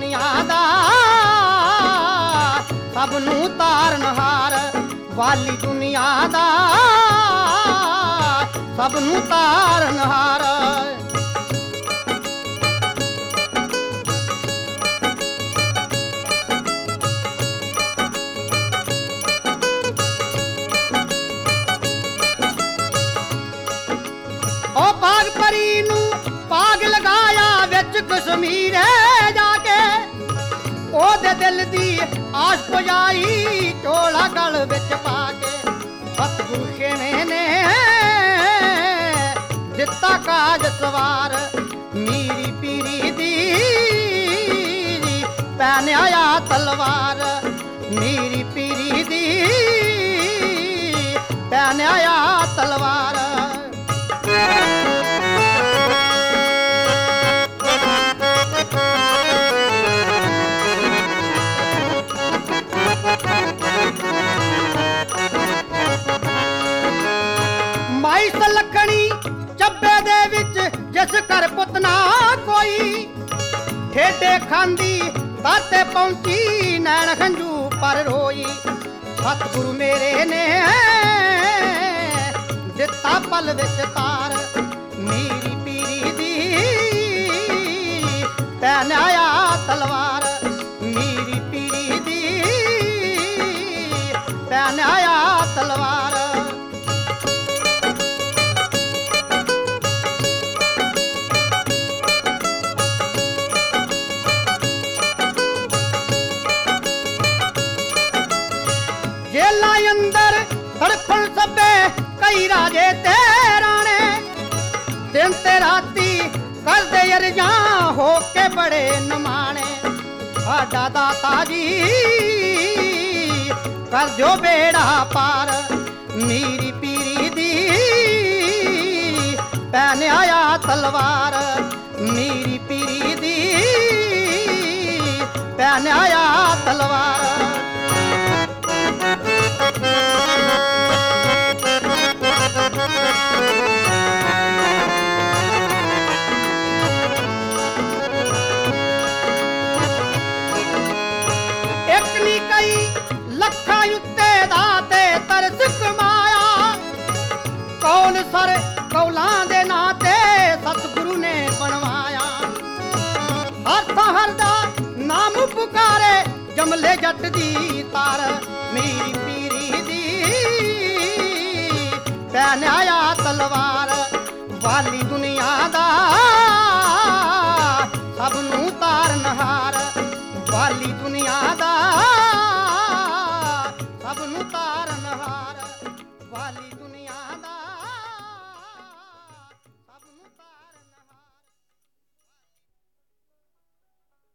दुनिया दा सब नू तारनहार, वाली दुनिया दा सब नू तारनहार। ओ पाग परी नू पाग लगाया विच कश्मीरे जाके, ओदे दिल दी आस पुजाई चोला गल विच पाके। सतगुरु छेवें ने दिता काज सवार, मीरी पीरी दी पैन आया तलवार, मीरी पीरी दी पैन आया तलवार। माई सलखणी ਚੱਬੇ ਦੇ ਵਿੱਚ ਜਿਸ ਘਰ ਪੁੱਤ ਨਾ ਕੋਈ, ਠੇਡੇ ਖਾਂਦੀ ਦਾਤੇ ਪਹੁੰਚੀ ਨੈਣ ਖੰਝੂ ਪਰ ਰੋਈ। ਸਤਿਗੁਰੂ ਮੇਰੇ ਨੇ ਦਿੱਤਾ ਪਲ ਵਿੱਚ ਤਾਰ, ਮੇਰੀ ਪੀਰੀ ਦੀ ਪੈਨ ਆਇਆ ਤਲਵਾਰ, ਮੇਰੀ ਪੀਰੀ ਦੀ ਪੈਨ ਆਇਆ ਤਲਵਾਰ। जेला अंदर तड़फन सबे कई राजे ते राणे, दिन ते राती करदे अरजां हो के बड़े नमाणे। साडा दाता जी कर दियो बेड़ा पार, मेरी पीरी दी पैन आया तलवार, मेरी पीरी दी पैन आया तलवार। एक नी कई लखा उत्ते दाते तरस कमाया, कौन सर कौलां दे नाते सतगुरु ने बनवाया। हर हर दा नाम पुकारे जमले जट दी तार, मेरी पीरी दी पैन आया तलवार, वाली दुनिया दा सब नू तारनहार, वाली दुनिया दा